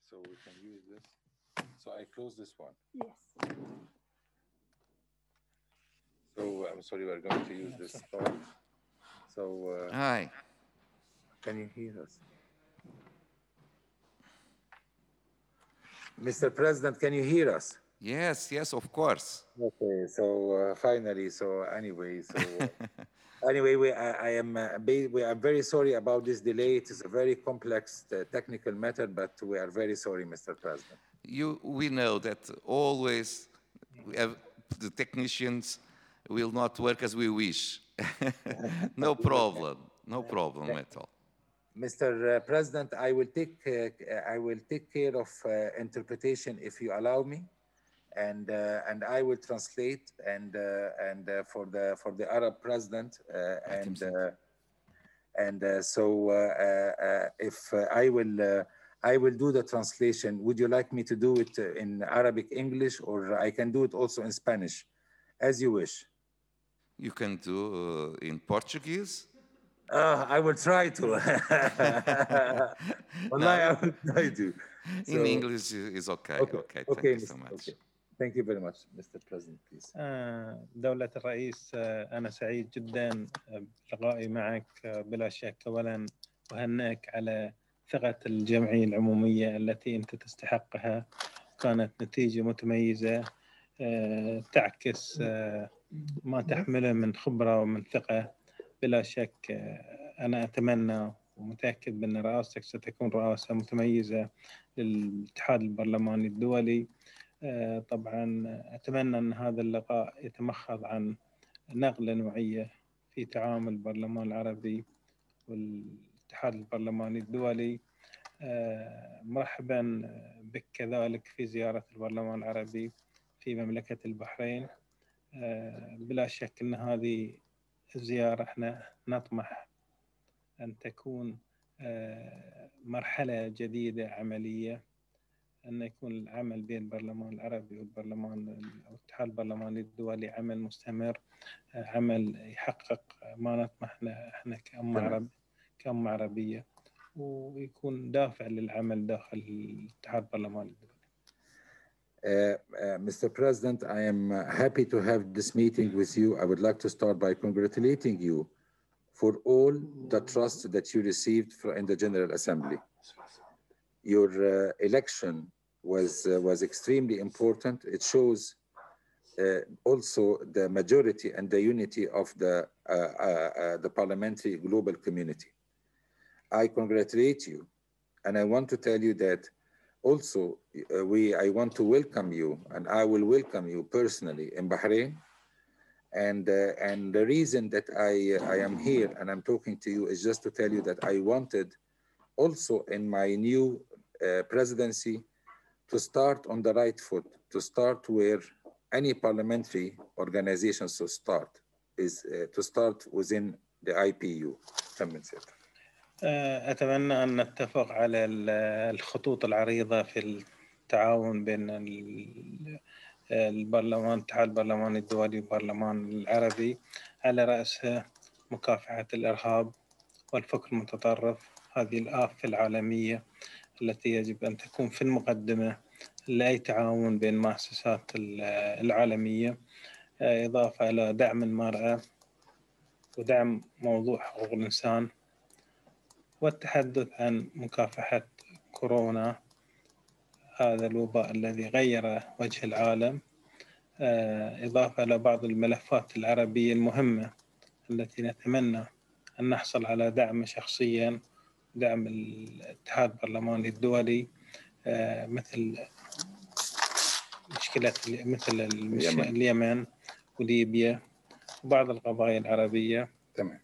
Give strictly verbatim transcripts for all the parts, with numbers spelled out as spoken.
So we can use this. So I close this one. Yes. So I'm sorry, we're going to use this part. So uh, Hi. can you hear us? Mister President, can you hear us? Yes, yes, of course. Okay, so uh, finally, so anyway, so uh, anyway, we I, I am uh, ba- we are very sorry about this delay. It is a very complex uh, technical matter, but we are very sorry, Mister President. You, we know that always we have, the technicians will not work as we wish. No problem, no problem at all. Mister President, I will take uh, I will take care of uh, interpretation if you allow me, and uh, and I will translate and uh, and uh, for the for the Arab president uh, and uh, and uh, so uh, uh, if uh, I will uh, I will do the translation. Would you like me to do it in Arabic, English, or I can do it also in Spanish, as you wish? You can do uh, in Portuguese. Uh, I will try to. Wallahi, I will try to. In So- English is okay. Okay, Okay, thank okay, you so Mister much. okay. Thank you very much, Mister President, please. آه، دولة الرئيس، آه، أنا سعيد جدا آه، بلقائي معك. آه، بلا شك أولا أهنئك على ثقة الجمعية العمومية التي أنت تستحقها. كانت نتيجة متميزة آه، تعكس آه، ما تحمله من خبرة ومن ثقة. بلا شك آه، أنا أتمنى ومتأكد بأن رئاستك ستكون رئاسة متميزة للاتحاد البرلماني الدولي. آه، طبعا أتمنى أن هذا اللقاء يتمخض عن نقلة نوعية في تعامل البرلمان العربي والاتحاد البرلماني الدولي. آه، مرحبا بك كذلك في زيارة البرلمان العربي في مملكة البحرين. آه، بلا شك أن هذه الزيارة احنا نطمح أن تكون آه، مرحلة جديدة عملية، أن يكون العمل بين البرلمان العربي والبرلمان الاتحاد البرلماني الدولي عمل مستمر، عمل يحقق ما نطمح احنا كأمة عرب كأمة عربية، ويكون دافع للعمل داخل الاتحاد البرلماني الدولي. Uh, uh, Mister President, I am uh, happy to have this meeting with you. I would like to start by congratulating you for all the trust that you received for, in the General Assembly. Your uh, election was uh, was extremely important. It shows uh, also the majority and the unity of the uh, uh, uh, the parliamentary global community. I congratulate you, and I want to tell you that also uh, we I want to welcome you, and I will welcome you personally in Bahrain. And uh, and the reason that I I am here and I'm talking to you is just to tell you that I wanted also in my new uh, presidency to start on the right foot, to start where any parliamentary organization should start, is uh, to start within the I P U. أتمنى أن نتفق على الخطوط العريضة في التعاون بين البرلمان الاتحاد البرلماني الدولي والبرلمان العربي على رأسها مكافحة الإرهاب والفكر المتطرف، هذه الآفة العالمية التي يجب أن تكون في المقدمة لأي تعاون بين المؤسسات العالمية، إضافة إلى دعم المرأة ودعم موضوع حقوق الإنسان والتحدث عن مكافحة كورونا، هذا الوباء الذي غير وجه العالم، إضافة إلى بعض الملفات العربية المهمة التي نتمنى أن نحصل على دعم شخصيا، دعم الاتحاد البرلماني الدولي، مثل مشكلة مثل اليمن وليبيا وبعض القضايا العربية. تمام.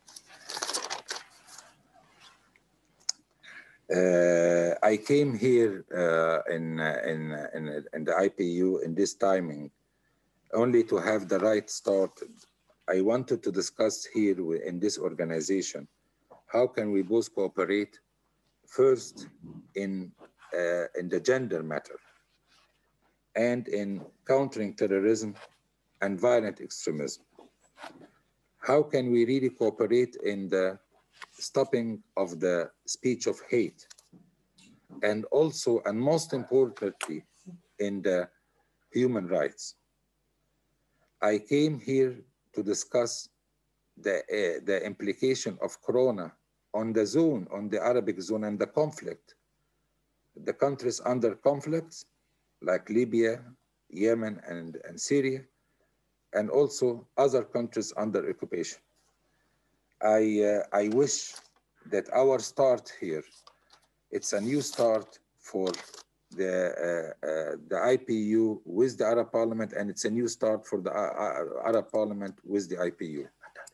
Uh, I came here uh, in, in, in, in the I P U in this timing only to have the right start. I wanted to discuss here in this organization, how can we both cooperate first in, uh, in the gender matter and in countering terrorism and violent extremism. How can we really cooperate in the stopping of the speech of hate? and also, and most importantly, in the human rights. I came here to discuss the, uh, the implication of Corona on the zone, on the Arabic zone and the conflict. The countries under conflicts like Libya, Yemen, and, and Syria, and also other countries under occupation. I, uh, I wish that our start here, it's a new start for the, uh, uh, the I P U with the Arab Parliament, and it's a new start for the uh, Arab Parliament with the I P U.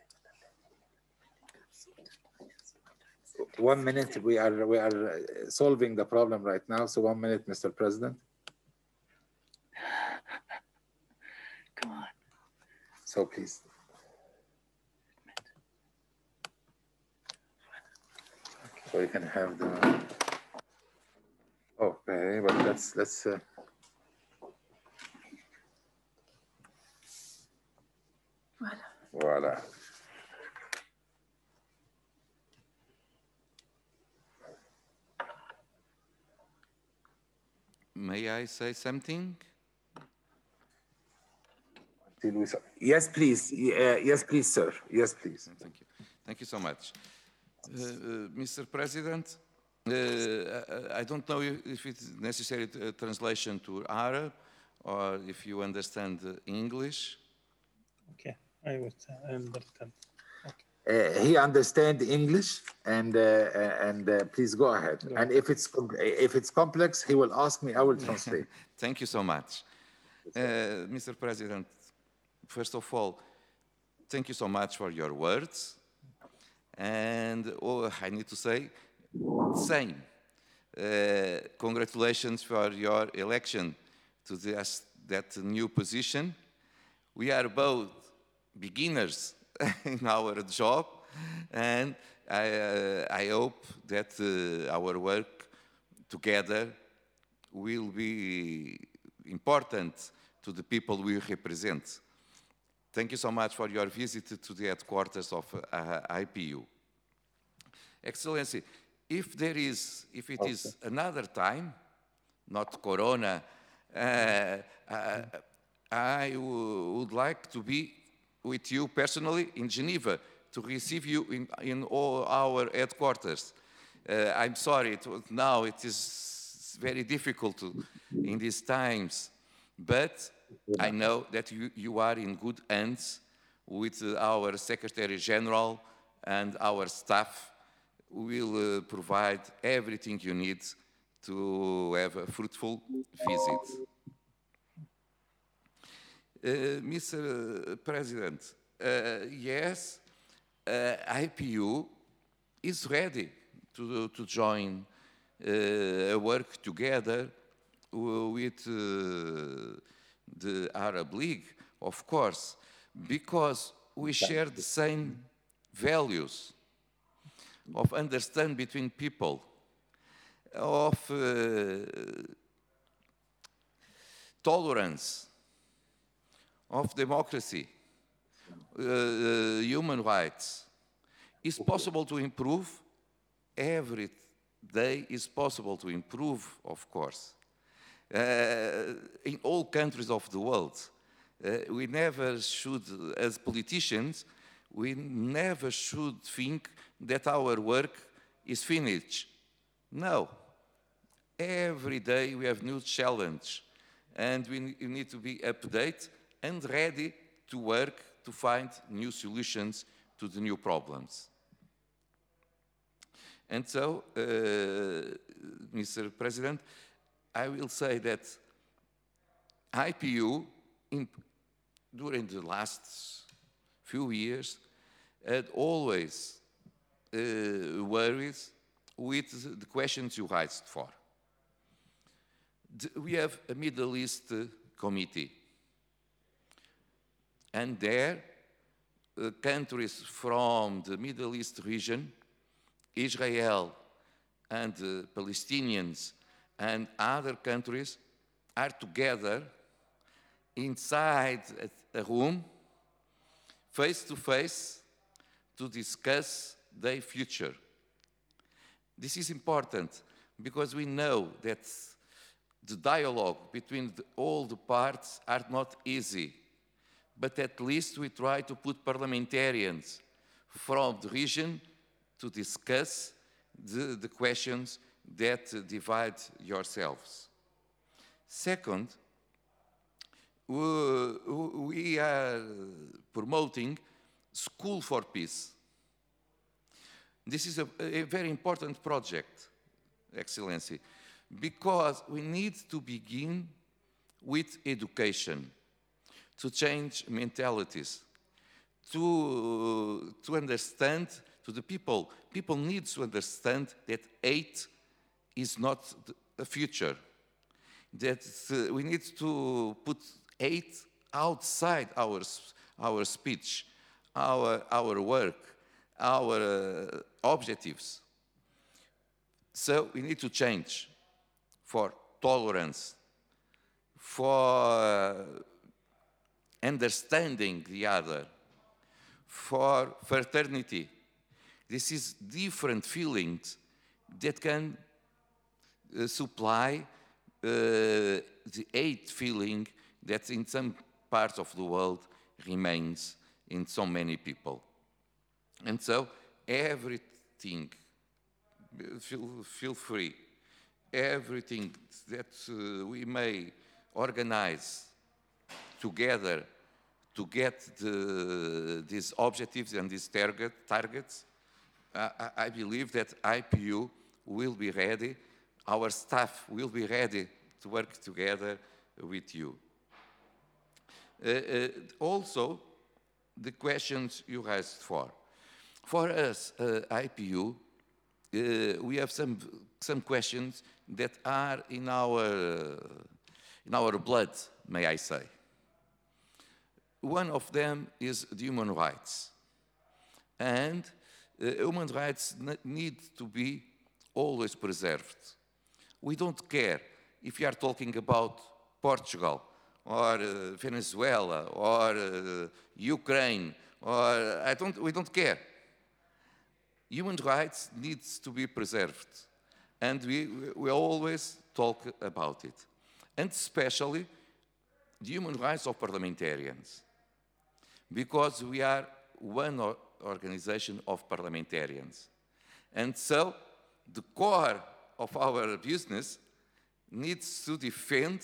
One minute, we are, we are solving the problem right now, so one minute, Mister President. Come on. So please. So you can have the, okay, but let's, let's, uh, Voilà. voila. May I say something? Yes, please. Uh, yes, please, sir. Yes, please. Thank you. Thank you so much. Uh, uh, Mister President, uh, I, I don't know if it's necessary to, uh, translation to Arab or if you understand uh, English. Okay, I would understand. Uh, he understands English, and uh, and uh, please go ahead. Go and if it's if it's complex, he will ask me. I will translate. Thank you so much, uh, Mister President. First of all, thank you so much for your words, and oh, I need to say, same. Uh, congratulations for your election to this, that new position. We are both beginners in our job, and I, uh, I hope that uh, our work together will be important to the people we represent. Thank you so much for your visit to the headquarters of uh, I P U. Excellency, if there is, if it okay. is another time, not Corona, uh, uh, I would like to be with you personally in Geneva to receive you in, in all our headquarters. Uh, I'm sorry, it was, now it is very difficult to, in these times, but I know that you, you are in good hands with uh, our Secretary General and our staff. We will uh, provide everything you need to have a fruitful visit. Uh, Mister President, uh, yes, uh, I P U is ready to, to join uh, work together with uh, the Arab League, of course, because we share the same values of understanding between people, of uh, tolerance, of democracy, uh, uh, human rights. Is possible to improve? Every day is possible to improve, of course. Uh, in all countries of the world, uh, we never should, as politicians, we never should think that our work is finished. No. Every day we have new challenge, and we need to be up to date and ready to work to find new solutions to the new problems. And so, uh, Mister President, I will say that I P U, in, during the last few years, had always uh, worries with the questions you raised for. The, we have a Middle East uh, committee. And there, uh, countries from the Middle East region, Israel and uh, Palestinians and other countries are together inside a room, face to face, to discuss their future. This is important because we know that the dialogue between the, all the parts are not easy. But at least we try to put parliamentarians from the region to discuss the, the questions that uh, divide yourselves. Second, we are promoting School for Peace. This is a, a very important project, Excellency, because we need to begin with education, to change mentalities, to, to understand to the people. People need to understand that hate is not a future, that uh, we need to put hate outside our, our speech, our, our work, our uh, objectives. So we need to change for tolerance, for uh, understanding the other, for fraternity. This is different feelings that can uh, supply uh, the hate feeling that in some parts of the world remains in so many people. And so everything, feel, feel free, everything that uh, we may organize together to get the, these objectives and these target, targets, uh, I, I believe that I P U will be ready, our staff will be ready to work together with you. Uh, uh, also, the questions you asked for. For us, uh, I P U, uh, we have some, some questions that are in our, in our blood, may I say. One of them is the human rights. And uh, human rights need to be always preserved. We don't care if you are talking about Portugal, or uh, Venezuela, or uh, Ukraine, or I don't, we don't care. Human rights needs to be preserved, and we, we always talk about it, and especially the human rights of parliamentarians, because we are one or organization of parliamentarians. And so the core of our business needs to defend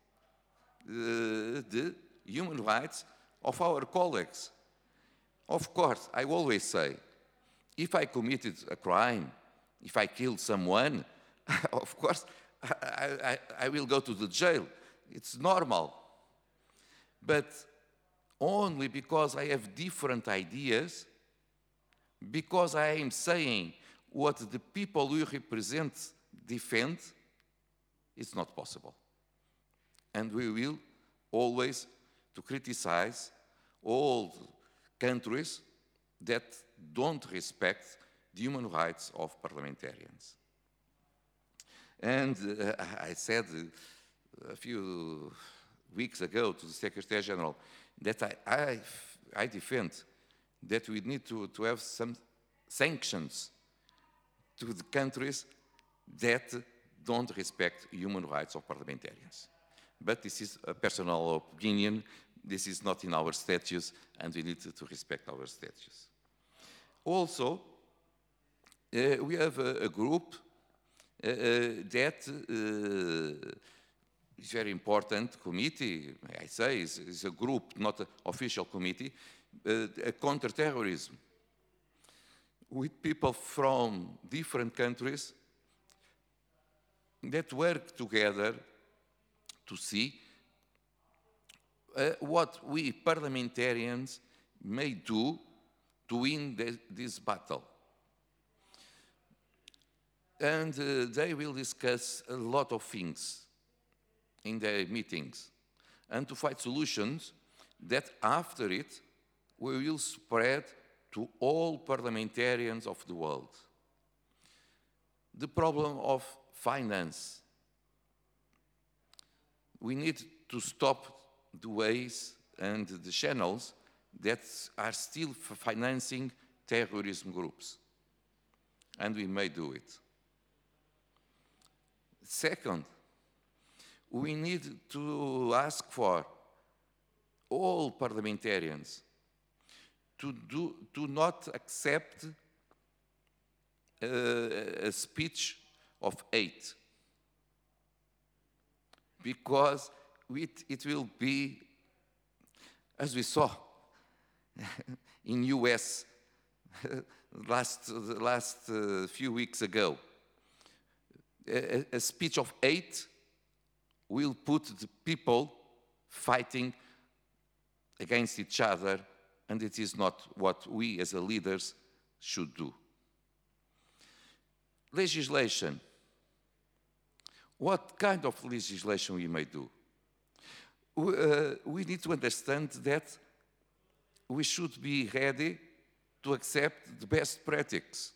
uh, the human rights of our colleagues. Of course, I always say, if I committed a crime, if I killed someone, of course, I, I, I will go to the jail. It's normal. But only because I have different ideas, because I am saying what the people we represent defend, it's not possible. And we will always to criticize all countries that don't respect the human rights of parliamentarians. And uh, I said uh, a few weeks ago to the Secretary General that I, I, I defend that we need to, to have some sanctions to the countries that don't respect human rights of parliamentarians. But this is a personal opinion. This is not in our statutes, and we need to, to respect our statutes. Also, uh, we have a, a group uh, uh, that uh, is very important committee, I say, is, is a group, not an official committee, uh, counter-terrorism, with people from different countries that work together to see uh, what we parliamentarians may do to win the, this battle. And uh, they will discuss a lot of things in their meetings and to find solutions that after it we will spread to all parliamentarians of the world. The problem of finance. We need to stop the ways and the channels that are still financing terrorism groups. And we may do it. Second, we need to ask for all parliamentarians to, do, to not accept uh, a speech of hate, because it, it will be, as we saw in U S last, last uh, few weeks ago, a, a speech of hate will put the people fighting against each other, and it is not what we as a leaders should do. Legislation. What kind of legislation we may do? We, uh, we need to understand that we should be ready to accept the best practices.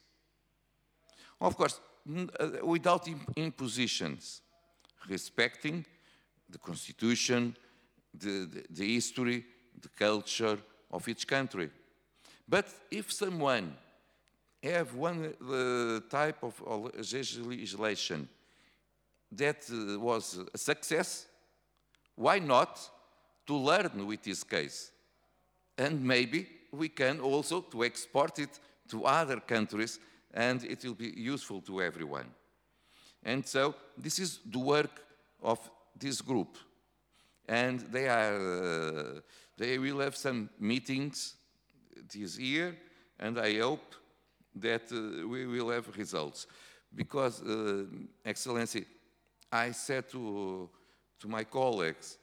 Of course, n- uh, without imp- impositions, respecting the constitution, the, the, the history, the culture of each country. But if someone have one uh, type of of legislation that uh, was a success, why not to learn with this case? And maybe we can also to export it to other countries, and it will be useful to everyone. And so this is the work of this group. And they are, uh, they will have some meetings this year, and I hope that uh, we will have results. Because, uh, Excellency, I said to, to my colleagues,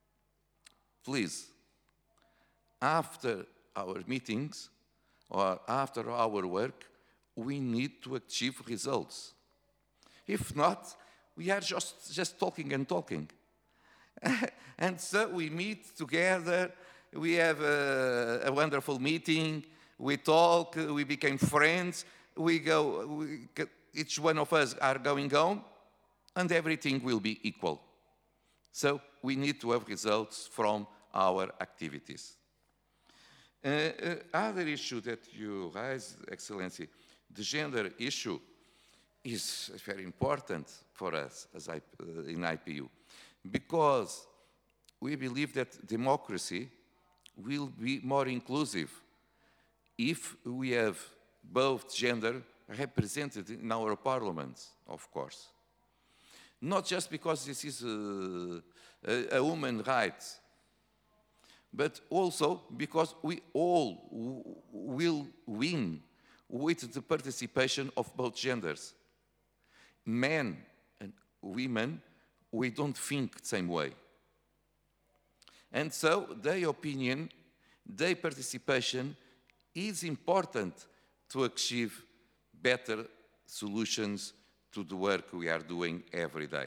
please, after our meetings or after our work, we need to achieve results. If not, we are just, just talking and talking. And so we meet together, we have a, a wonderful meeting, we talk, we became friends, we go, we, each one of us are going home, and everything will be equal. So we need to have results from our activities. Uh, uh, other issue that you raised, Excellency, the gender issue is very important for us as I, uh, in I P U, because we believe that democracy will be more inclusive if we have both gender represented in our parliaments, of course. Not just because this is a, a, a woman's right, but also because we all w- will win with the participation of both genders. Men and women, we don't think the same way. And so their opinion, their participation is important to achieve better solutions to the work we are doing every day.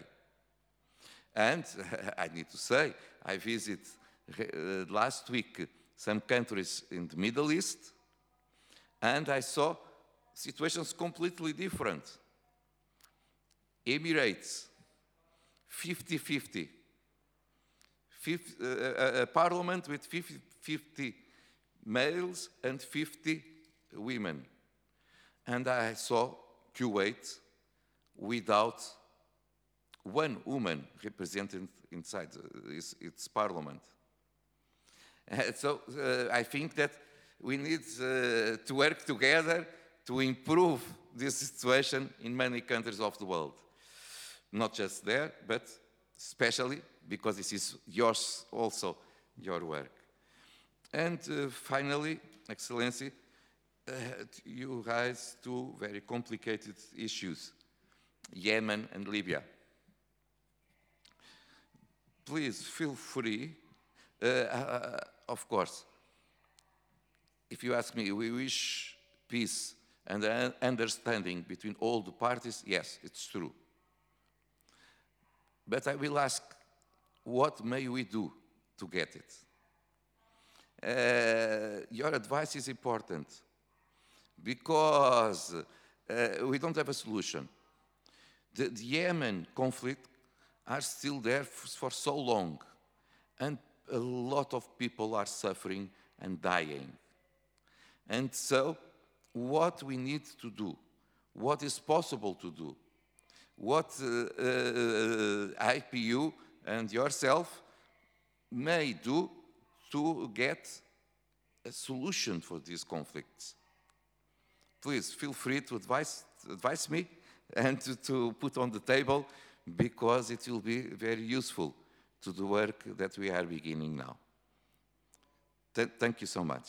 And I need to say, I visit uh, last week some countries in the Middle East, and I saw situations completely different. Emirates, fifty-fifty. Fifth, uh, a, a parliament with fifty, fifty males and fifty women. And I saw Kuwait without one woman represented inside its, its parliament. Uh, so uh, I think that we need uh, to work together to improve this situation in many countries of the world. Not just there, but especially because this is yours also, your work. And uh, finally, Excellency, uh, you raised two very complicated issues, Yemen and Libya. Please feel free, uh, uh, of course, if you ask me, we wish peace and uh, understanding between all the parties, yes, it's true. But I will ask, what may we do to get it? Uh, your advice is important because uh, we don't have a solution. The, the Yemen conflict are still there f- for so long, and a lot of people are suffering and dying. And so, what we need to do, what is possible to do, what uh, uh, I P U and yourself may do to get a solution for these conflicts. Please feel free to advise, advise me and to, to put on the table, because it will be very useful to the work that we are beginning now. Th- thank you so much.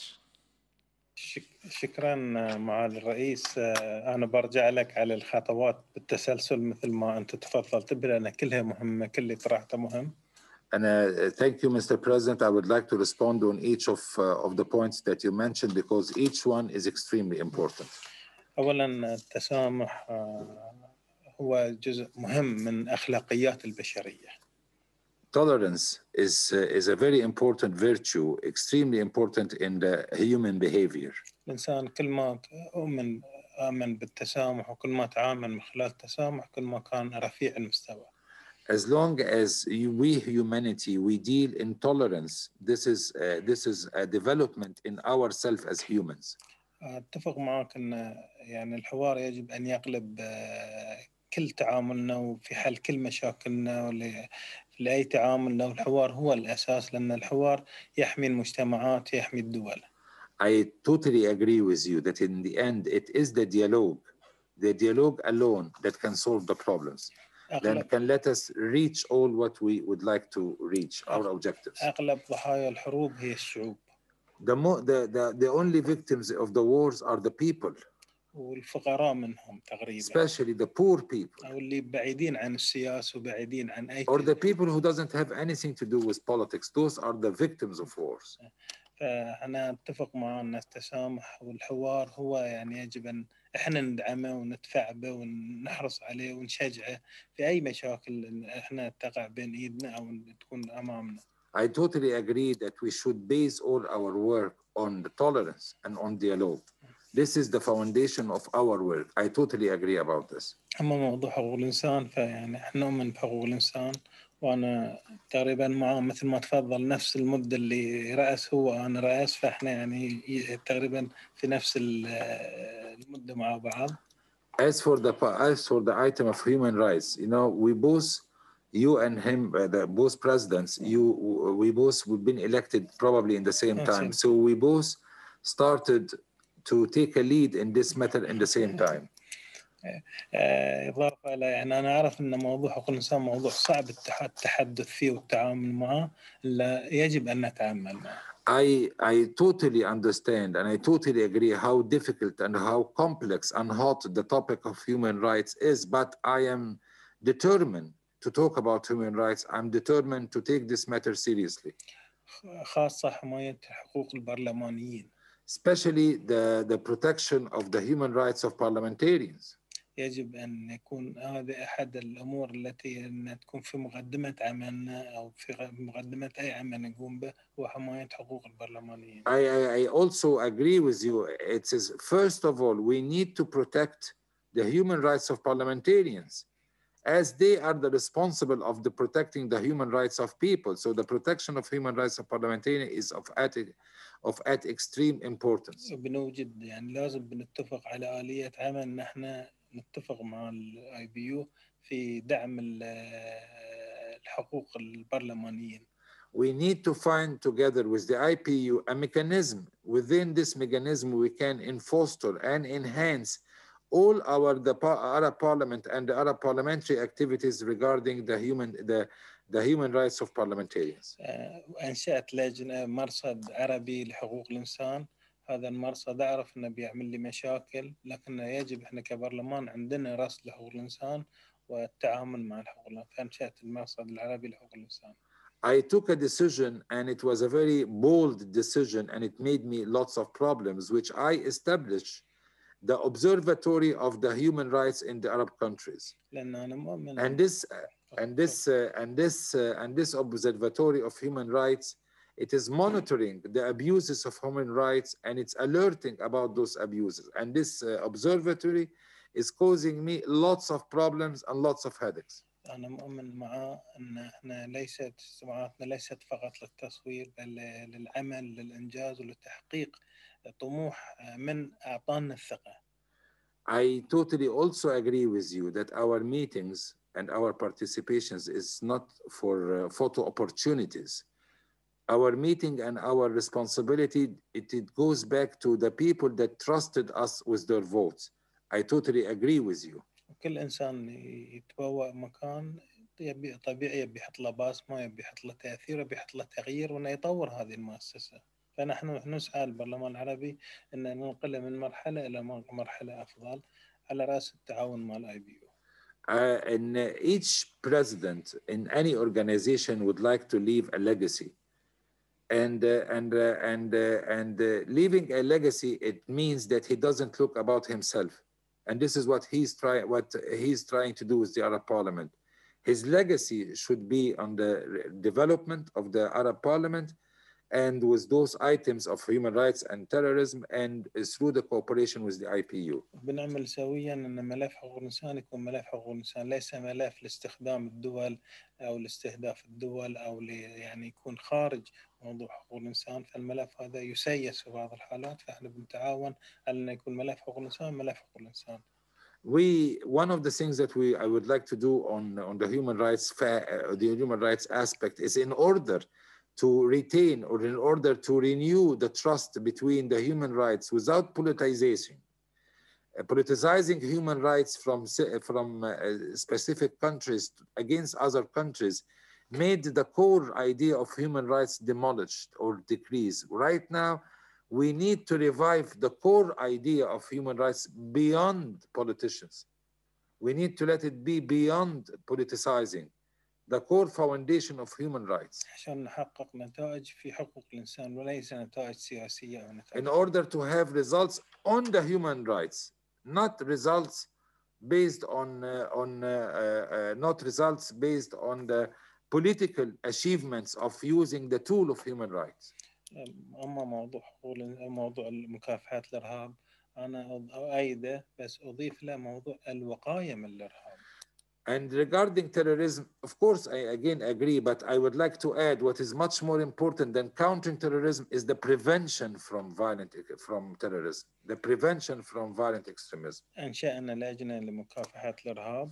شك- شكرا معالي الرئيس. أنا برجع لك على الخطوات بالتسلسل مثل ما أنت تفضلت بها، لأن كلها مهمة، كل اللي طرحته مهم. And uh, thank you, Mister President. I would like to respond on each of, uh, of the points that you mentioned, because each one is extremely important. أولا التسامح آه، هو جزء مهم من أخلاقيات البشرية. Tolerance is, uh, is a very important virtue, extremely important in the human behavior. الإنسان كل ما أؤمن آمن بالتسامح وكل ما تعامل من خلال التسامح كل ما كان رفيع المستوى. As long as you, we humanity, we deal in tolerance, this is, uh, this is a development in ourselves as humans. أتفق معك أن يعني الحوار يجب أن يقلب آه، كل تعاملنا وفي حل كل مشاكلنا ول- لأي تعامل، لو الحوار هو الأساس، لأن الحوار يحمي المجتمعات يحمي الدول. I totally agree with you that in the end, it is the dialogue, the dialogue alone that can solve the problems. Then أغلب, can let us reach all what we would like to reach, our objectives. أغلب ضحايا الحروب هي الشعوب، The, mo- the, the, the only victims of the wars are the people, والفقراء منهم تقريبا، especially the poor people, أو اللي بعيدين عن السياسة وبعيدين عن أي or شيء. the people who doesn't have anything to do with politics. Those are the victims of wars. فأنا أتفق مع أن التسامح والحوار هو يعني يجب أن إحنا ندعمه وندفع به ونحرص عليه ونشجعه في أي مشاكل إن إحنا تقع بين إيدنا أو تكون أمامنا. I totally agree that we should base all our work on the tolerance and on dialogue. This is the foundation of our work. I totally agree about this. أما موضوع حقوق الإنسان فيعني إحنا نؤمن بحقوق الإنسان، وأنا تقريبا معه مثل ما تفضل نفس المدة اللي رأس هو أنا رأس، فإحنا يعني تقريبا في نفس المدة مع بعض. As for the as for the item of human rights, you know, we both, you and him, uh, the both presidents, you, we both, we've been elected probably in the same time. So we both started to take a lead in this matter in the same time. إضافة إلى يعني أنا أعرف أن موضوع حقوق الإنسان موضوع صعب التحدث فيه والتعامل معه، لا يجب أن نتعامل معه. I, I totally understand and I totally agree how difficult and how complex and hot the topic of human rights is, but I am determined to talk about human rights. I'm determined to take this matter seriously. خاصة حماية حقوق البرلمانيين. Especially the, the protection of the human rights of parliamentarians. يجب أن يكون هذا أحد الأمور التي أن تكون في مقدمة عملنا أو في مقدمة أي عمل نقوم به هو حماية حقوق البرلمانيين. I, I, I also agree with you. It says, first of all, we need to protect the human rights of parliamentarians, as they are the responsible of the protecting the human rights of people. So the protection of human rights of parliamentarians is of at, of at extreme importance. بنوجد يعني لازم بنتفق على آلية عمل نحن نتفق مع الاي بي يو في دعم الحقوق البرلمانيين. We need to find together with the I P U a mechanism. Within this mechanism, we can foster and enhance all our the Arab Parliament and the Arab parliamentary activities regarding the human the the human rights of parliamentarians. أنشأت لجنة مرصد عربي لحقوق الإنسان. هذا المرصد أعرف إنه بيعمل لي مشاكل، لكن يجب إحنا كبرلمان عندنا رصد لحقوق الإنسان والتعامل مع الحقوق الإنسان، فأنشأت المرصد العربي لحقوق الإنسان. I took a decision and it was a very bold decision and it made me lots of problems, which I established the Observatory of the Human Rights in the Arab countries. لأن أنا مؤمن. And this and this uh, and this uh, and this Observatory of Human Rights, it is monitoring the abuses of human rights and it's alerting about those abuses. And this uh, observatory is causing me lots of problems and lots of headaches. أنا مؤمن معه أن إحنا ليست سمعتنا ليست فقط للتصوير بل للعمل للإنجاز ولتحقيق طموح من أعطانا الثقة. I totally also agree with you that our meetings and our participations is not for uh, photo opportunities. Our meeting and our responsibility, it, it goes back to the people that trusted us with their votes. I totally agree with you. كل إنسان يتبوأ مكان يبي طبيعي يبي يحط له بصمة يبي يحط له تأثير يبي يحط له تغيير وإنه يطور هذه المؤسسة. فنحن نسعى البرلمان العربي أن ننقله من مرحلة إلى مرحلة أفضل على رأس التعاون مع الآي بي يو. Uh, and uh, each president in any organization would like to leave a legacy. And uh, and uh, and uh, and uh, leaving a legacy, it means that he doesn't look about himself, and this is what he's trying what he's trying to do with the Arab Parliament. His legacy should be on the development of the Arab Parliament, and with those items of human rights and terrorism, and through the cooperation with the I P U. بنعمل سويا أن ملف حقوق الإنسان يكون ملف حقوق الإنسان ليس ملف لاستخدام الدول أو لاستهداف الدول أو يعني يكون خارج موضوع حقوق الإنسان. فالملف هذا يسيس في بعض الحالات فإحنا بنتعاون على أن يكون ملف حقوق الإنسان ملف حقوق الإنسان. We one of the things that we I would like to do on on the human rights uh, the human rights aspect is in order to retain or in order to renew the trust between the human rights without politicization. Uh, politicizing human rights from, from uh, specific countries against other countries made the core idea of human rights demolished or decreased. Right now, we need to revive the core idea of human rights beyond politicians. We need to let it be beyond politicizing, the core foundation of human rights. عشان نحقق نتائج في حقوق الإنسان وليس نتائج سياسية أو نتائج. In order to have results on the human rights, not results based on uh, on uh, uh, not results based on the political achievements of using the tool of human rights. أما موضوع حقوق موضوع مكافحة الإرهاب أنا أؤيده بس أضيف له موضوع الوقاية من الإرهاب. And regarding terrorism, of course, I again agree, but I would like to add what is much more important than countering terrorism is the prevention from violent from terrorism, the prevention from violent extremism. أنشأنا لجنة لمكافحة الإرهاب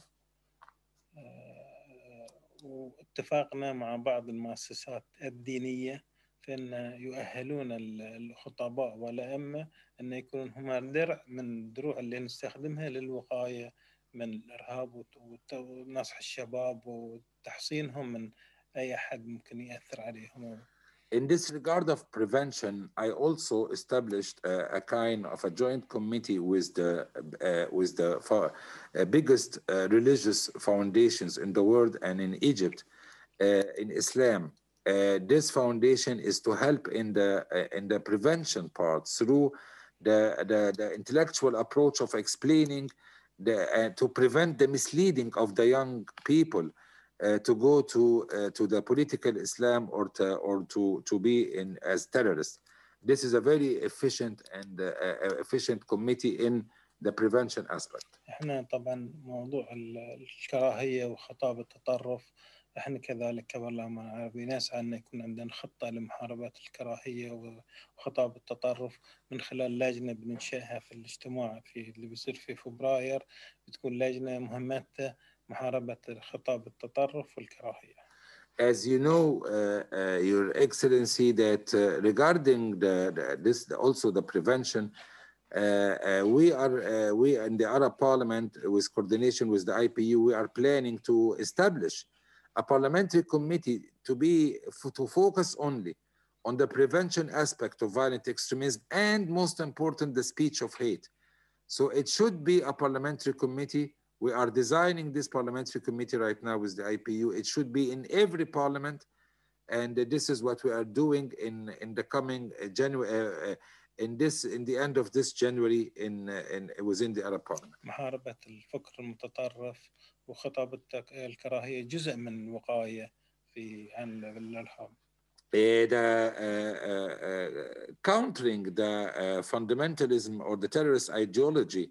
واتفقنا مع بعض المؤسسات الدينية في أن يؤهلون الخطباء والأئمة أن يكونون هم درع من الدروع اللي نستخدمها للوقاية من الإرهاب ونصح الشباب وتحصينهم من أي أحد ممكن يأثر عليهم. In this regard of prevention, I also established a, a kind of a joint committee with the uh, with the uh, biggest uh, religious foundations in the world and in Egypt, uh, in Islam. Uh, this foundation is to help in the uh, in the prevention part through the, the, the intellectual approach of explaining the, uh, to prevent the misleading of the young people uh, to go to uh, to the political Islam or to or to to be in as terrorists. This is a very efficient and uh, efficient committee in the prevention aspect. احنا طبعا موضوع الكراهية وخطاب التطرف احنا كذلك كبرلمان عربي نسعى ان يكون عندنا خطة لمحاربة الكراهية وخطاب التطرف من خلال لجنة بننشئها في الاجتماع في اللي بيصير في فبراير بتكون لجنة مهمتها محاربة خطاب التطرف والكراهية. As you know, uh, uh, Your Excellency, that uh, regarding the, the this also the prevention, uh, uh, we are uh, we in the Arab Parliament with coordination with the I P U, we are planning to establish a parliamentary committee to be to focus only on the prevention aspect of violent extremism and, most important, the speech of hate. So it should be a parliamentary committee. We are designing this parliamentary committee right now with the I P U. It should be in every parliament, and this is what we are doing in in the coming January, uh, in this in the end of this January in in within the Arab Parliament. محاربة الفكر المتطرف وخطاب الكراهية جزء من الوقاية في عن الإرهاب. The uh, uh, uh, countering the uh, fundamentalism or the terrorist ideology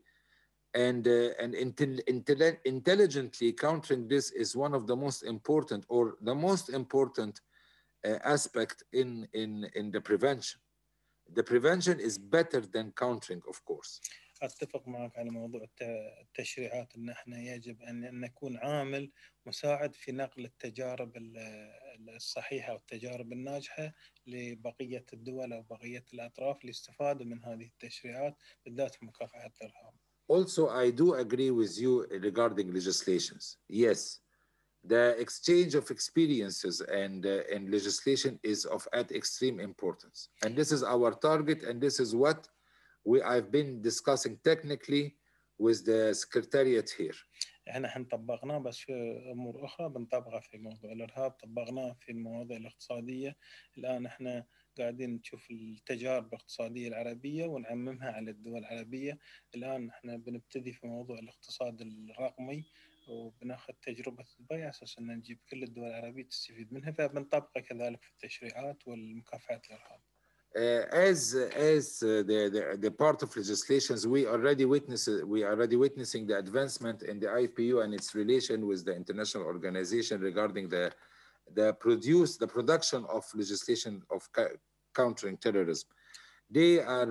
and uh, and intel intel intelligently countering this is one of the most important or the most important uh, aspect in in in the prevention. The prevention is better than countering, of course. أتفق معك على موضوع الت- التشريعات، أن احنا يجب أن نكون عامل مساعد في نقل التجارب ال- الصحيحة والتجارب الناجحة لبقية الدول أو بقية الأطراف لاستفادة من هذه التشريعات بالذات في مكافحة الإرهاب. Also, I do agree with you regarding legislations. Yes, the exchange of experiences and, uh, and legislation is of at extreme importance. And this is our target, and this is what we I've been discussing technically with the secretariat here. احنا احنا طبقناه بس في امور اخرى بنطبقها في موضوع الارهاب، طبقناه في المواضيع الاقتصاديه. الان احنا قاعدين نشوف التجارب الاقتصاديه العربيه ونعممها على الدول العربيه. الان احنا بنبتدي في موضوع الاقتصاد الرقمي وبناخذ تجربه دبي على اساس ان نجيب كل الدول العربيه تستفيد منها، فبنطبقها كذلك في التشريعات والمكافحه الارهاب. Uh, as as uh, the, the the part of legislations, we already witness we are already witnessing the advancement in the I P U and its relation with the international organization regarding the the produce the production of legislation of countering terrorism. They are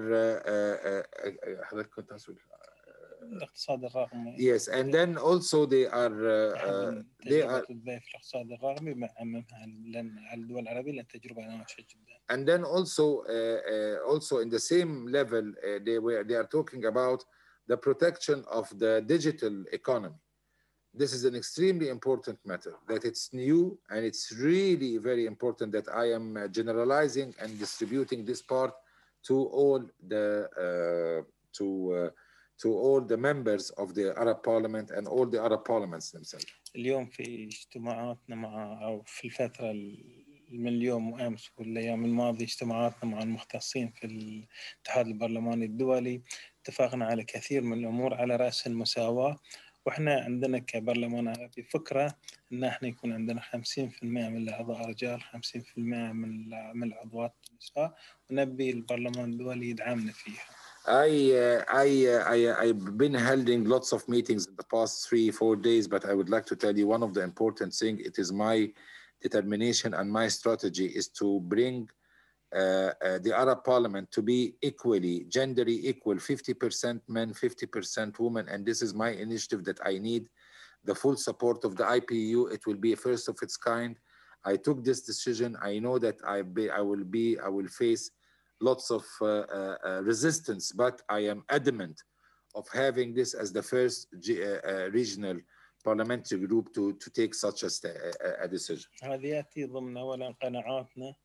uh, uh, الاقتصاد الرقمي. Yes, and then also they are uh, uh, they are تجربة في الاقتصاد الرقمي معممها على الدول العربية لأن تجربة ناجحة جدا. And then also uh, uh, also in the same level uh, they were they are talking about the protection of the digital economy. This is an extremely important matter, that it's new and it's really very important that I am uh, generalizing and distributing this part to all the uh, to uh, to all the members of the Arab Parliament and all the Arab parliaments themselves. اليوم في اجتماعاتنا مع أو في الفترة من اليوم وأمس والأيام الماضية اجتماعاتنا مع المختصين في الاتحاد البرلماني الدولي اتفقنا على كثير من الأمور على رأس المساواة. وإحنا عندنا كبرلمان عربي فكرة إن إحنا يكون عندنا خمسين بالمئة من الأعضاء رجال، خمسين بالمئة من من العضوات نساء، ونبي البرلمان الدولي يدعمنا فيها. I, uh, I, uh, I, uh, I've been holding lots of meetings in the past three, four days, but I would like to tell you one of the important things, it is my determination and my strategy is to bring uh, uh, the Arab Parliament to be equally, genderly equal, fifty percent men, fifty percent women, and this is my initiative that I need the full support of the I P U. It will be a first of its kind. I took this decision. I know that I, be, I will be, I will face lots of uh, uh, resistance, but I am adamant of having this as the first G, uh, uh, regional parliamentary group to, to take such a, a, a decision. هذه يأتي ضمن أولا قناعاتنا،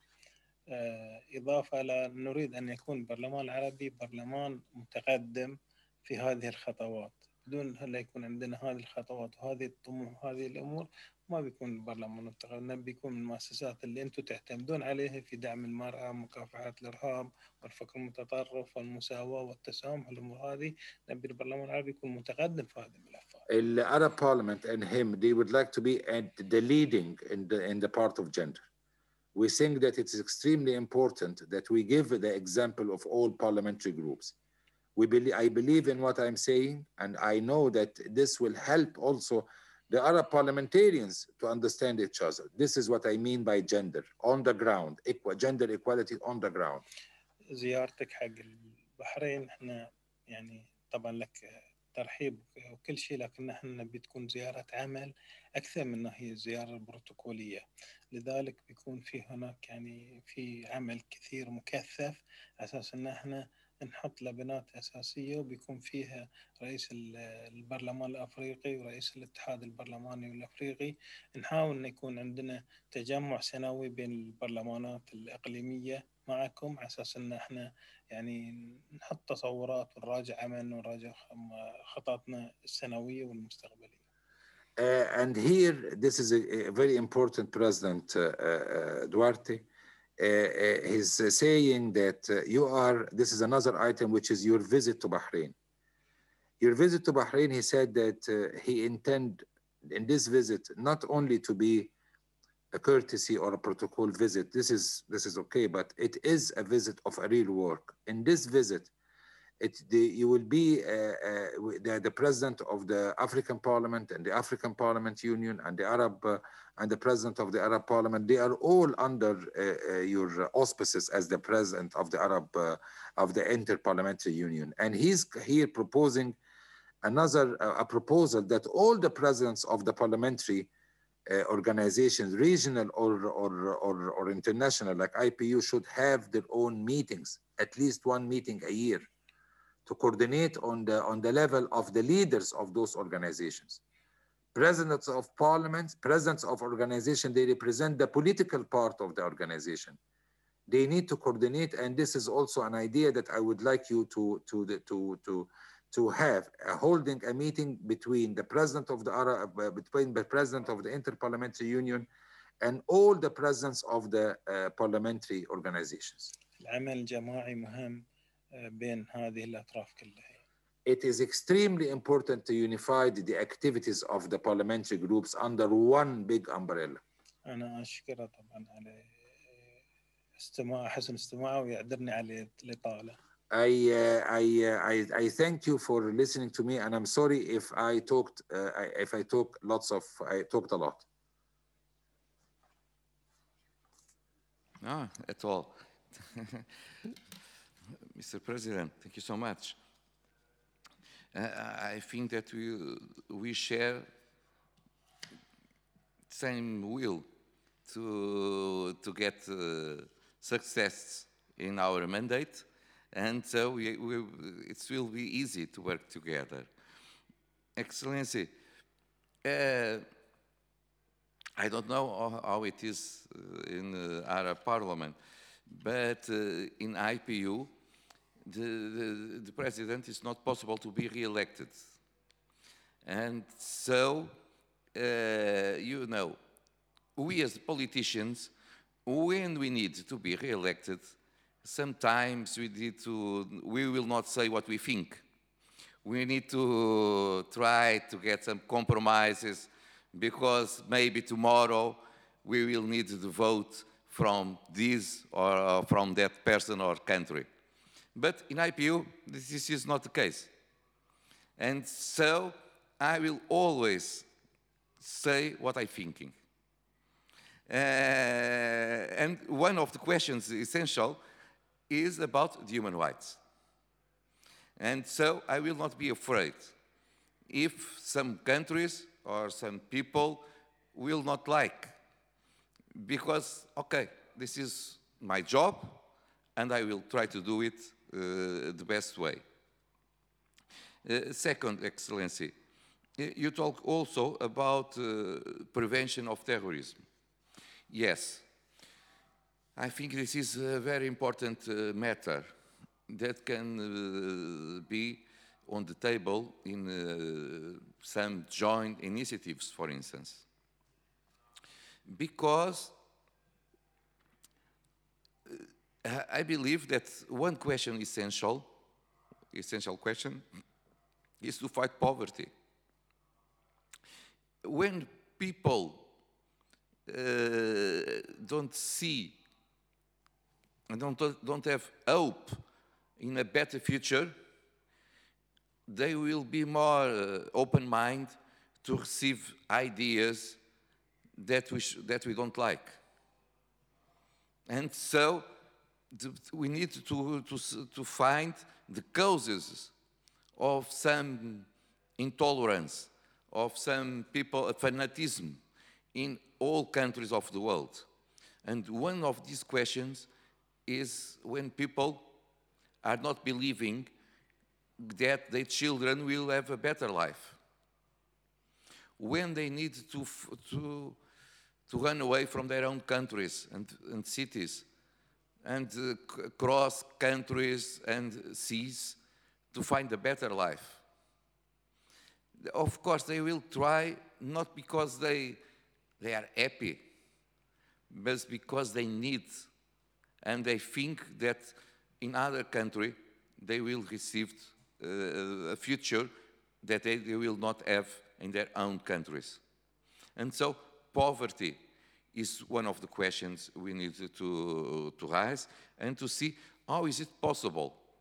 إضافة إلى نريد أن يكون البرلمان العربي برلمان متقدم في هذه الخطوات. بدون هلا يكون عندنا هذه الخطوات وهذه الطموح وهذه الأمور ما بيكون البرلمان متقدم، بيكون من المؤسسات اللي أنتم تعتمدون عليها في دعم المرأة، مكافحة الإرهاب والفكر المتطرف والمساواة والتسامح. الأمور هذه نبي البرلمان العربي يكون متقدم في هذه الملفات. The Arab Parliament and him, they would like to be at the leading in the in the part of gender. We think that it's extremely important that we give the example of all parliamentary groups. We believe, I believe in what I'm saying, and I know that this will help also the Arab parliamentarians to understand each other. This is what I mean by gender on the ground, equal, gender equality on the ground. زيارتك حق البحرين احنا يعني طبعا لك ترحيب وكل شيء، لكن احنا بتكون زيارة عمل أكثر من هي زيارة بروتوكولية. لذلك بيكون في هناك يعني في عمل كثير مكثف أساس أن احنا نحط لبنات أساسية، وبيكون فيها رئيس البرلمان الأفريقي ورئيس الاتحاد البرلماني الأفريقي. نحاول أن يكون عندنا تجمع سنوي بين البرلمانات الإقليمية معكم على أساس أن احنا يعني نحط تصورات ونراجع عملنا ونراجع خططنا السنوية والمستقبلية. Uh, and here, this is a, a very important President uh, uh, Duarte. Uh, uh, he's uh, saying that uh, you are, this is another item, which is your visit to Bahrain. Your visit to Bahrain, he said that uh, he intend in this visit not only to be a courtesy or a protocol visit. This is, this is okay, but it is a visit of a real work. In this visit, It, the, you will be uh, uh, the, the president of the African Parliament and the African Parliament Union and the Arab uh, and the president of the Arab Parliament. They are all under uh, uh, your auspices as the president of the Arab uh, of the Inter-Parliamentary Union. And he's here proposing another uh, a proposal that all the presidents of the parliamentary uh, organizations, regional or, or or or international, like I P U, should have their own meetings, at least one meeting a year, to coordinate on the, on the level of the leaders of those organizations. Presidents of parliaments, presidents of organizations, they represent the political part of the organization. They need to coordinate, and this is also an idea that I would like you to, to, to, to, to have, uh, holding a meeting between the president of the Arab, uh, between the president of the Inter-Parliamentary Union and all the presidents of the uh, parliamentary organizations. العمل الجماعي مهم بين هذه الأطراف كلها. It is extremely important to unify the activities of the parliamentary groups under one big umbrella. أنا أشكره طبعا على استماع حسن استماعه ويعذرني على الإطالة. I, uh, I, uh, I, I thank you for listening to me, and I'm sorry if I talked, uh, if I talked lots of, I talked a lot. No, at all. Mister President, thank you so much. Uh, I think that we, we share same will to, to get uh, success in our mandate, and so we, we, it will be easy to work together. Excellency, uh, I don't know how, how it is in the Arab Parliament, but uh, in I P U, the, the, the president is not possible to be re-elected. And so, uh, you know, we as politicians, when we need to be re-elected, sometimes we need to, we will not say what we think. We need to try to get some compromises, because maybe tomorrow we will need to vote from this or uh, from that person or country. But in I P U, this is not the case. And so I will always say what I'm thinking. Uh, and one of the questions essential is about the human rights. And so I will not be afraid if some countries or some people will not like, because, okay, this is my job, and I will try to do it uh, the best way. Uh, second, Excellency, you talk also about uh, prevention of terrorism. Yes, I think this is a very important uh, matter that can uh, be on the table in uh, some joint initiatives, for instance. Because uh, I believe that one question essential, essential question, is to fight poverty. When people uh, don't see and don't, don't have hope in a better future, they will be more uh, open-minded to receive ideas that we, that we don't like. And so the, we need to, to, to find the causes of some intolerance, of some people, fanatism in all countries of the world. And one of these questions is when people are not believing that their children will have a better life. When they need to, to, to run away from their own countries and, and cities and uh, cross countries and seas to find a better life. Of course, they will try, not because they, they are happy, but because they need, and they think that in other country they will receive uh, a future that they, they will not have in their own countries. And so poverty is one of the questions we need to, to raise, and to see how is it possible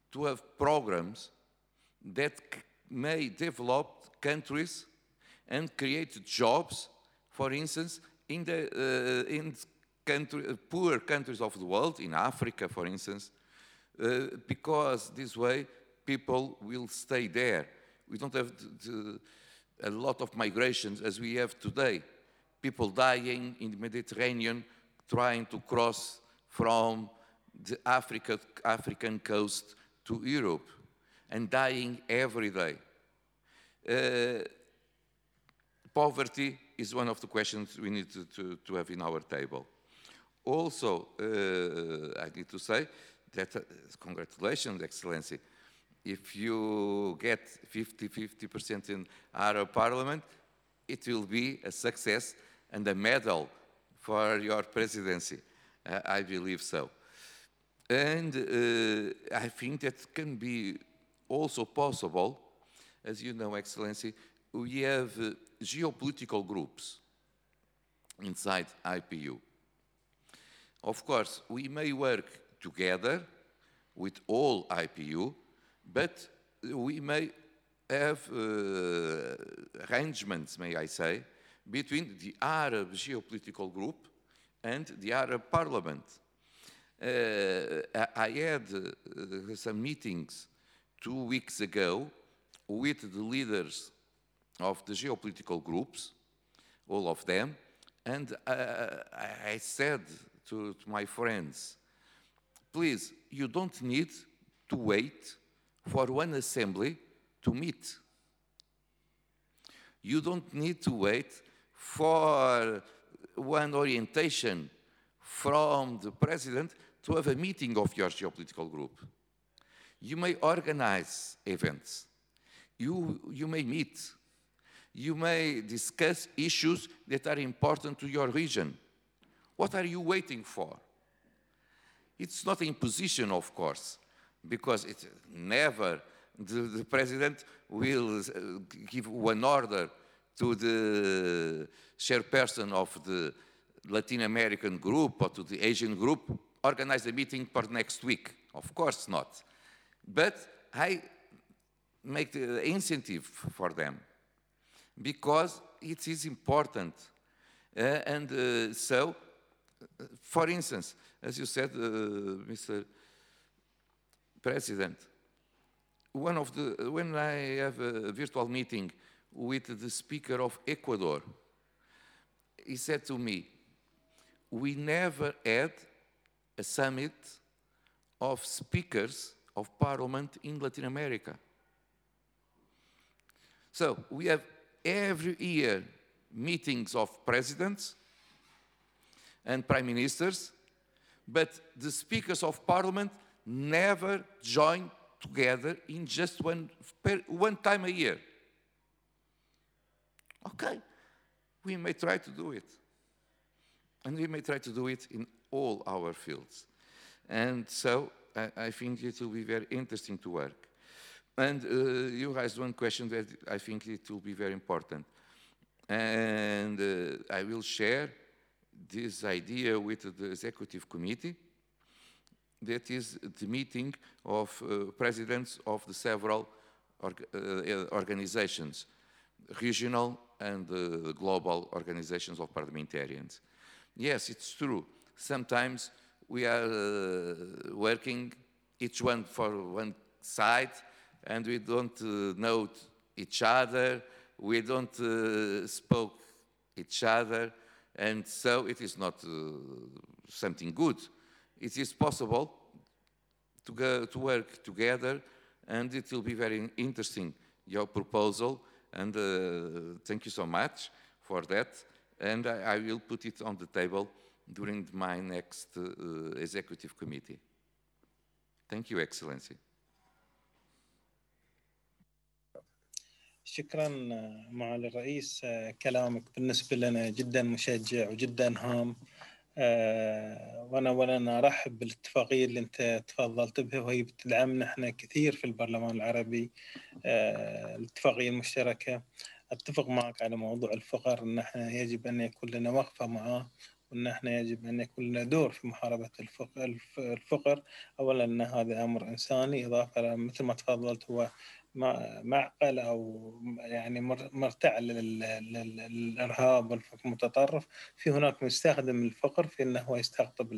to have programs that c- may develop countries and create jobs, for instance, in the uh, in country, uh, poor countries of the world, in Africa, for instance, uh, because this way people will stay there. We don't have to, to, a lot of migrations as we have today. People dying in the Mediterranean, trying to cross from the Africa, African coast to Europe, and dying every day. Uh, poverty is one of the questions we need to, to, to have in our table. Also, uh, I need to say that, uh, congratulations, Excellency. If you get fifty fifty percent in our parliament, it will be a success and a medal for your presidency. Uh, I believe so. And uh, I think that can be also possible. As you know, Excellency, we have uh, geopolitical groups inside I P U. Of course, we may work together with all I P U, but we may have uh, arrangements, may I say, between the Arab geopolitical group and the Arab Parliament. Uh, I I had uh, some meetings two weeks ago with the leaders of the geopolitical groups, all of them, and uh, I said to, to my friends, please, you don't need to wait for one assembly to meet. You don't need to wait for one orientation from the president to have a meeting of your geopolitical group. You may organize events. You, you may meet. You may discuss issues that are important to your region. What are you waiting for? It's not an imposition, of course, because it's never the, the president will give one order to the chairperson of the Latin American group or to the Asian group, organize a meeting for next week. Of course not. But I make the incentive for them because it is important. Uh, and uh, so, uh, for instance, as you said, uh, Mister President, one of the, when I have a virtual meeting with the Speaker of Ecuador, he said to me, we never had a summit of speakers of parliament in Latin America. So we have every year meetings of presidents and prime ministers, but the speakers of parliament never join together in just one, per, one time a year. Okay, we may try to do it. And we may try to do it in all our fields. And so I, I think it will be very interesting to work. And uh, you raised one question that I think it will be very important. And uh, I will share this idea with the executive committee. That is the meeting of uh, presidents of the several org uh, organizations, regional and uh, global organizations of parliamentarians. Yes, it's true. Sometimes we are uh, working each one for one side and we don't uh, know each other, we don't uh, spoke each other, and so it is not uh, something good. It is possible to, go, to work together, and it will be very interesting, your proposal, and uh, thank you so much for that. And I, I will put it on the table during my next uh, executive committee. Thank you, Excellency. شكرا معالي الرئيس. كلامك بالنسبة لنا جدا مشجع وجدا هام. وأنا أولا أرحب بالاتفاقية اللي أنت تفضلت بها وهي بتدعمنا إحنا كثير في البرلمان العربي. الاتفاقية المشتركة. أتفق معك على موضوع الفقر أن إحنا يجب أن يكون لنا وقفة معه وأن احنا يجب أن يكون لنا دور في محاربة الفقر, الفقر. أولا أن هذا أمر إنساني، إضافة مثل ما تفضلت هو معقل أو يعني مرتع للإرهاب والفكر المتطرف. في هناك مستخدم الفقر في أنه هو يستقطب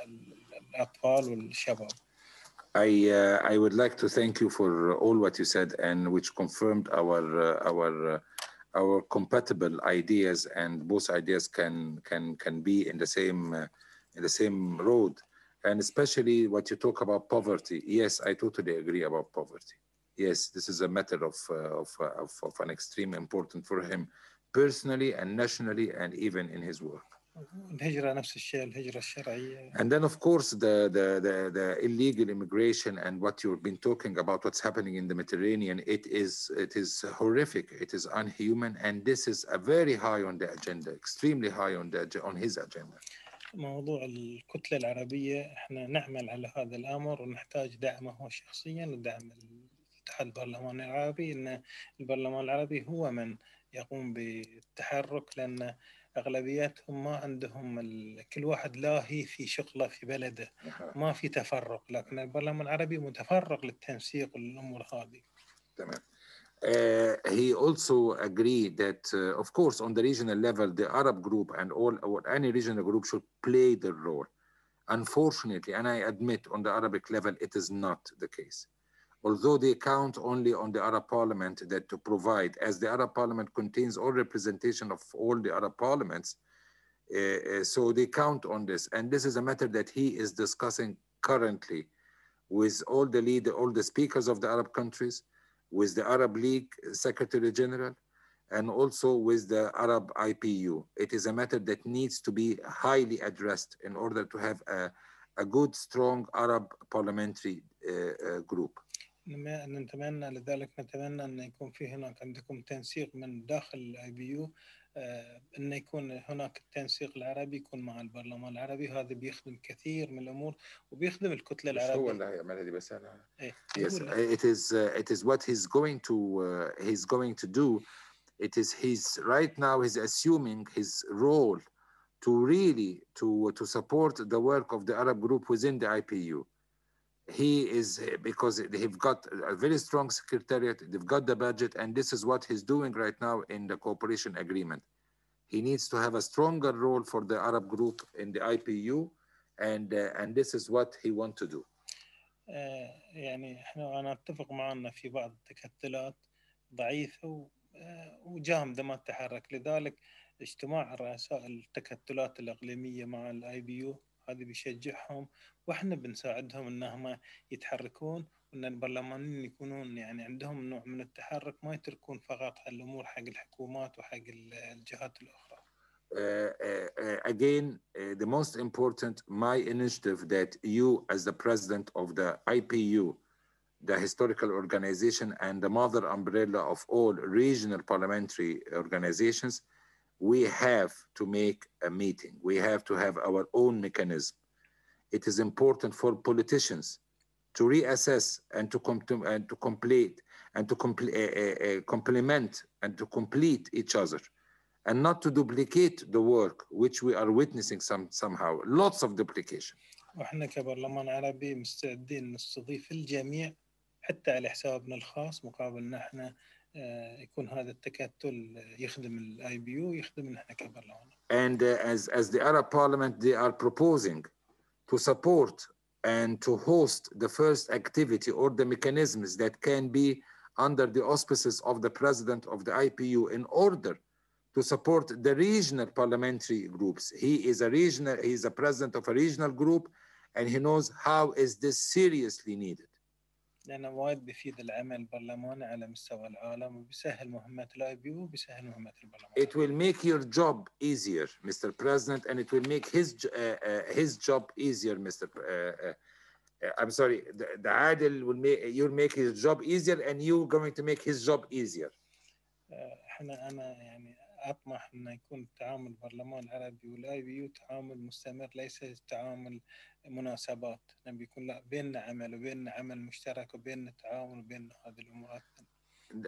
الأطفال والشباب. I uh, I would like to thank you for all what you said, and which confirmed our uh, our uh, our compatible ideas, and both ideas can can can be in the same uh, in the same road, and especially what you talk about poverty. Yes, I totally agree about poverty. Yes, this is a matter of uh, of, uh, of of an extreme important for him personally and nationally, and even in his work. الهجرة نفس الشيء، الهجرة الشرعية. And then, of course, the, the, the, the illegal immigration and what you've been talking about, what's happening in the Mediterranean, it is, it is horrific, it is unhuman, and this is a very high on the agenda, extremely high on, the, on his agenda. موضوع الكتلة العربية، احنا نعمل على هذا الأمر ونحتاج دعمه شخصيا ودعم الاتحاد البرلماني العربي. إن البرلمان العربي هو من يقوم بالتحرك، لأن أغلبيتهم ما عندهم ال... كل واحد لاهي في شغله في بلده، ما في تفرق، لكن البرلمان العربي متفرق للتنسيق والأمور هذه. تمام. Uh, he also agreed that, uh, of course, on the regional level, the Arab group and all or any regional group should play their role. Unfortunately, and I admit on the Arabic level, it is not the case. Although they count only on the Arab Parliament that to provide, as the Arab Parliament contains all representation of all the Arab parliaments, uh, so they count on this. And this is a matter that he is discussing currently with all the leader, all the speakers of the Arab countries, with the Arab League Secretary General, and also with the Arab I P U. It is a matter that needs to be highly addressed in order to have a, a good, strong Arab parliamentary uh, uh, group. نتمنى لذلك نتمنى أن يكون في هناك عندكم تنسيق من داخل الاي بي يو، أن يكون هناك التنسيق العربي يكون مع البرلمان العربي. هذا بيخدم كثير من الأمور وبيخدم الكتلة العربية. هو اللي هيعملها دي بس أنا. Yes, it is uh, it is what he's going to uh, he's going to do. It is his right now he's assuming his role to really to to support the work of the Arab group within the I P U. He is, because they've got a very strong secretariat, they've got the budget, and this is what he's doing right now in the cooperation agreement. He needs to have a stronger role for the Arab group in the I P U, and uh, and this is what he wants to do. يعني احنا انا اتفق معنا في بعض التكتلات ضعيفه وجامده ما تتحرك، لذلك اجتماع رؤساء التكتلات الاقليميه مع الاي بي يو هذا بيشجعهم، واحنا بنساعدهم انهم يتحركون، وان البرلمانيين يكونون يعني عندهم نوع من التحرك، ما يتركون فقط الامور حق الحكومات وحق الجهات الاخرى. Uh, uh, again, uh, the most important, my initiative that you, as the president of the I P U, the historical organization and the mother umbrella of all regional parliamentary organizations, we have to make a meeting. We have to have our own mechanism. It is important for politicians to reassess and to, com to, and to complete and to compl uh, uh, complement and to complete each other, and not to duplicate the work which we are witnessing some, somehow. Lots of duplication. وإحنا كبرلمان عربي مستعدين نستضيف الجميع حتى على حسابنا الخاص، مقابل إن إحنا يكون هذا التكتل يخدم الاي بي يو يخدمنا إحنا كبرلمان. And uh, as as the Arab Parliament, they are proposing to support and to host the first activity or the mechanisms that can be under the auspices of the president of the I P U in order to support the regional parliamentary groups. He is a regional, he is a president of a regional group, and he knows how is this seriously needed. لأنه وايد بيفيد العمل البرلماني على مستوى العالم وبيسهل مهمات الاي بي يو وبيسهل مهمات البرلمان. It will make your job easier, Mister President, and it will make his uh, uh, his job easier, Mister Uh, uh, uh, I'm sorry, the, the Adil will make you'll make his job easier, and you're going to make his job easier. احنا انا يعني اطمح ان يكون التعامل البرلمان العربي والاي بي يو تعامل مستمر، ليس تعامل مناسبات، نبي يكون لا بيننا عمل وبيننا عمل مشترك وبيننا تعاون وبيننا هذه الامور.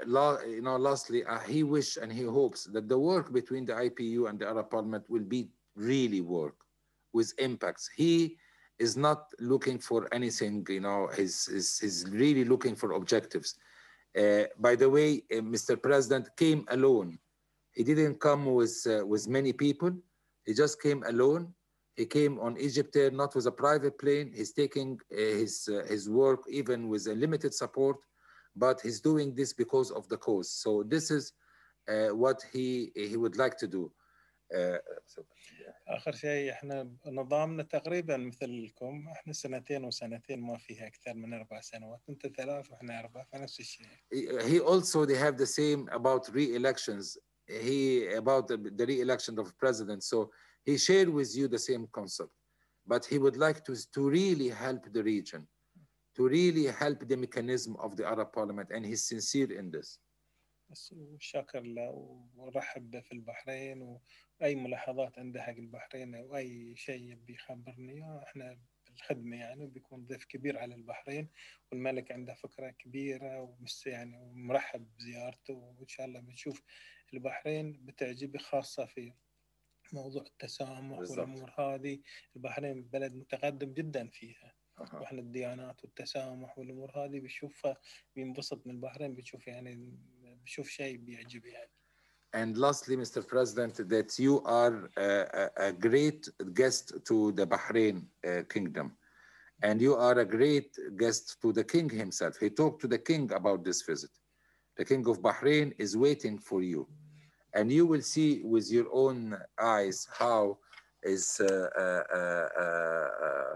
You know, lastly, uh, he wishes and he hopes that the work between the I P U and the Arab Parliament will be really work with impacts. He is not looking for anything, you know, he's, he's, he's really looking for objectives. Uh, by the way, uh, Mister President came alone. He didn't come with, uh, with many people. He just came alone. He came on Egyptair, not with a private plane. He's taking uh, his, uh, his work even with a limited support, but he's doing this because of the cause. So this is uh, what he, he would like to do. Uh, so, آخر شيء إحنا نظامنا تقريبا مثلكم، إحنا سنتين وسنتين ما فيها أكثر من أربع سنوات، أنت ثلاث وإحنا أربع، فنفس الشيء. He also, they have the same about re-elections, he, about the, the re-election of president. So he shared with you the same concept, but he would like to, to really help the region, to really help the mechanism of the Arab Parliament, and he's sincere in this. بس وشكر له ورحب في البحرين، وأي ملاحظات عنده حق البحرين أو أي شيء بيخبرني إحنا بالخدمة يعني، وبيكون ضيف كبير على البحرين، والملك عنده فكرة كبيرة ومس يعني ومرحب بزيارته، وإن شاء الله بنشوف البحرين بتعجبي، خاصة في موضوع التسامح بالضبط. والأمور هذه. البحرين بلد متقدم جدا فيها، Uh-huh. واحنا الديانات والتسامح والامور هذه بيشوفها بينبسط من البحرين، بيشوف يعني بيشوف شيء بيعجبه يعني. And lastly, Mister President, that you are a, a, a great guest to the Bahrain uh, kingdom, and you are a great guest to the king himself. He talked to the king about this visit. The king of Bahrain is waiting for you, and you will see with your own eyes how is. Uh, uh, uh, uh,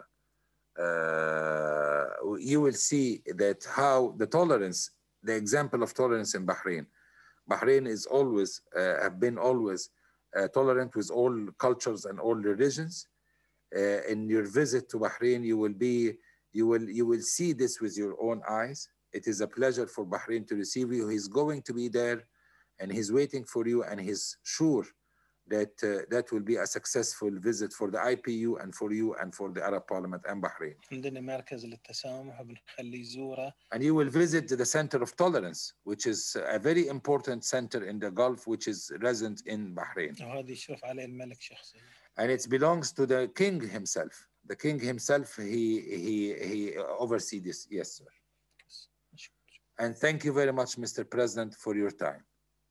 Uh, you will see that how the tolerance, the example of tolerance in Bahrain. Bahrain is always, uh, have been always uh, tolerant with all cultures and all religions. Uh, in your visit to Bahrain, you will be, you will, you will see this with your own eyes. It is a pleasure for Bahrain to receive you. He's going to be there, and he's waiting for you, and he's sure that uh, that will be a successful visit for the I P U and for you and for the Arab Parliament and Bahrain. عندنا مركز للتسامح بنخليه يزوره. And you will visit the Center of Tolerance, which is a very important center in the Gulf, which is resident in Bahrain. وهذا يشرف عليه الملك شخصيا. And it belongs to the king himself. The king himself, he he he oversees this. Yes, sir. And thank you very much, Mister President, for your time.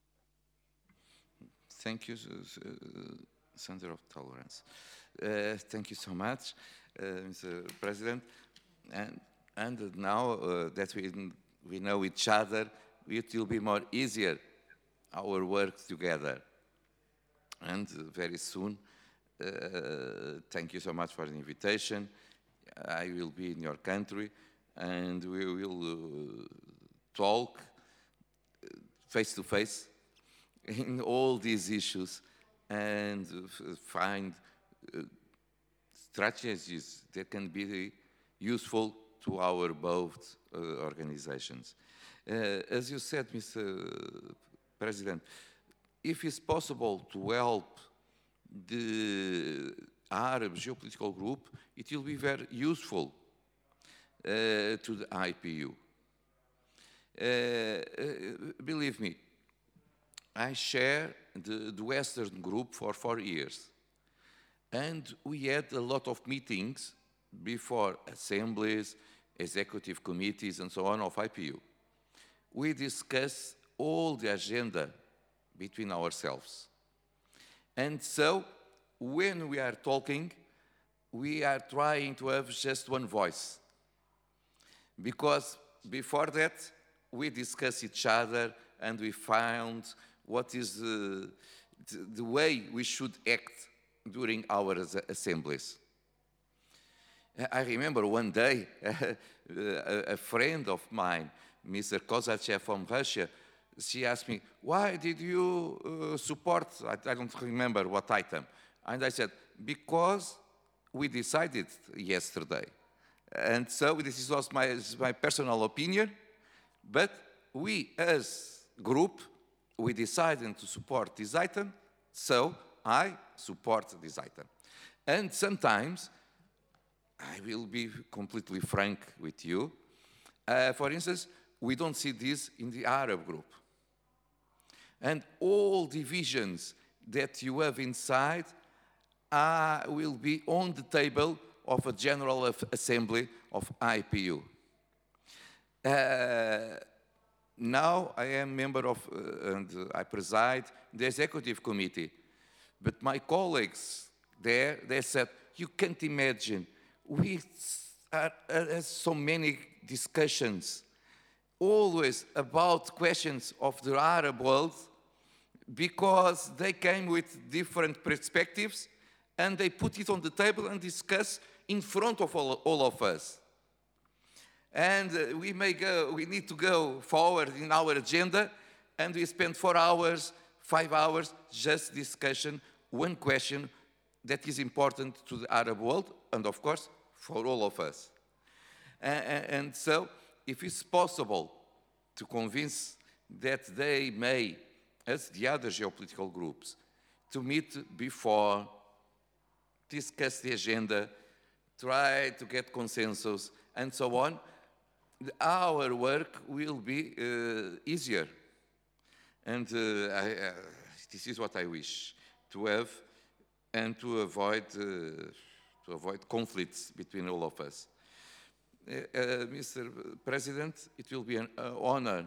Thank you, uh, Center of Tolerance. Uh, thank you so much, uh, Mister President. And, and now uh, that we, we know each other, it will be more easier, our work together. And uh, very soon, uh, thank you so much for the invitation. I will be in your country, and we will uh, talk face to face in all these issues and find uh, strategies that can be useful to our both uh, organizations. Uh, as you said, Mister President, if it's possible to help the Arab geopolitical group, it will be very useful uh, to the I P U. Uh, uh, believe me, I share the, the Western group for four years. And we had a lot of meetings before assemblies, executive committees, and so on of I P U. We discuss all the agenda between ourselves. And so, when we are talking, we are trying to have just one voice. Because before that, we discuss each other and we found what is uh, the way we should act during our assemblies. I remember one day, a friend of mine, Mister Kozachev from Russia, she asked me, why did you uh, support, I, I don't remember what item. And I said, because we decided yesterday. And so this was my, my personal opinion, but we as group, we decided to support this item, so I support this item. And sometimes, I will be completely frank with you, uh, for instance, we don't see this in the Arab group. And all divisions that you have inside uh, will be on the table of a General Assembly of I P U. Uh, now I am member of, uh, and I preside the executive committee. But my colleagues there, they said, you can't imagine, we are, uh, so many discussions, always about questions of the Arab world, because they came with different perspectives, and they put it on the table and discuss in front of all, all of us. And uh, we may go, we need to go forward in our agenda, and we spend four hours, five hours, just discussion, one question that is important to the Arab world, and of course, for all of us. And, and so, if it's possible to convince that they may, as the other geopolitical groups, to meet before, discuss the agenda, try to get consensus, and so on, our work will be uh, easier. And uh, I, uh, this is what I wish, to have and to avoid, uh, to avoid conflicts between all of us. Uh, uh, Mister President, it will be an uh, honor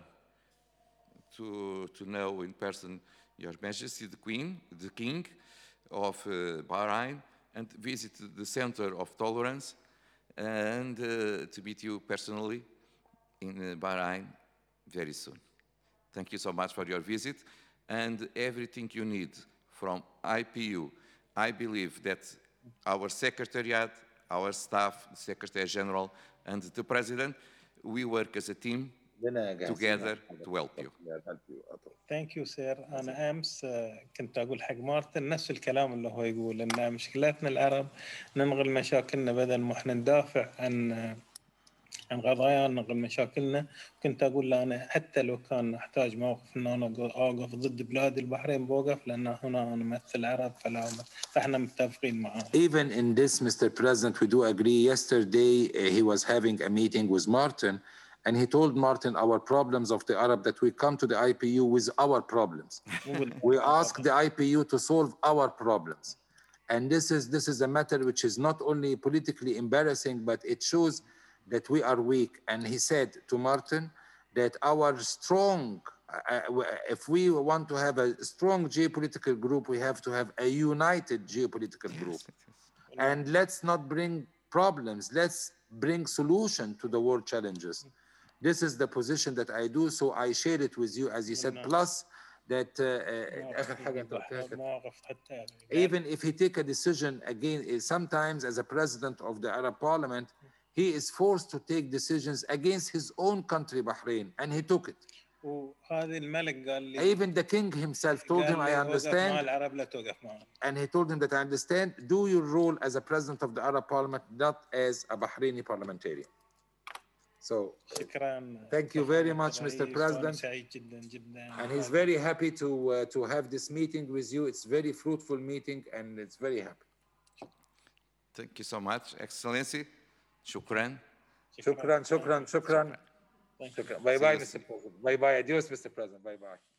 to, to know in person Your Majesty the Queen, the King of uh, Bahrain, and visit the Center of Tolerance, and uh, to meet you personally in uh, Bahrain very soon. Thank you so much for your visit, and everything you need from I P U. I believe that our Secretariat, our staff, the Secretary General, and the President, we work as a team together to help you. ثانك يو سير. انا امس كنت اقول حق مارتن نفس الكلام اللي هو يقول ان مشكلاتنا العرب ننغل مشاكلنا بدل ما احنا ندافع عن عن قضايا ننغل مشاكلنا. كنت اقول له انا حتى لو كان احتاج موقف ان انا اوقف ضد بلاد البحرين بوقف لان هنا انا امثل العرب فلا فاحنا متفقين معاه. Even in this, Mister President, we do agree. Yesterday, uh, he was having a meeting with Martin, and he told Martin our problems of the Arab, that we come to the I P U with our problems. We ask the I P U to solve our problems. And this is, this is a matter which is not only politically embarrassing, but it shows that we are weak. And he said to Martin that our strong, uh, if we want to have a strong geopolitical group, we have to have a united geopolitical group. And let's not bring problems, let's bring solution to the world challenges. This is the position that I do, so I share it with you, as you said, plus that uh, uh, even if he take a decision, again, sometimes as a president of the Arab Parliament, he is forced to take decisions against his own country, Bahrain, and he took it. Even the king himself told him, I understand, and he told him that I understand, do your role as a president of the Arab Parliament, not as a Bahraini parliamentarian. So, thank you very much, Mister President. And he's very happy to, uh, to have this meeting with you. It's a very fruitful meeting, and it's very happy. Thank you so much, Excellency. Shukran. Shukran, shukran, shukran. Bye-bye, Mister President. Bye-bye. Adios, Mister President. Bye-bye.